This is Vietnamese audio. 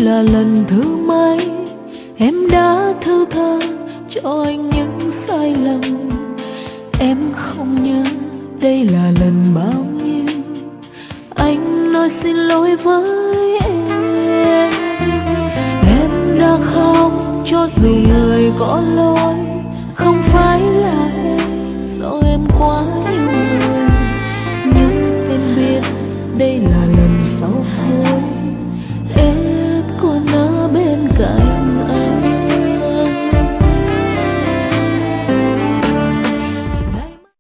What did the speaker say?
là lần thứ mấy em đã thứ tha cho anh những sai lầm. Em không nhớ đây là lần bao nhiêu anh nói xin lỗi với em. Em đã khóc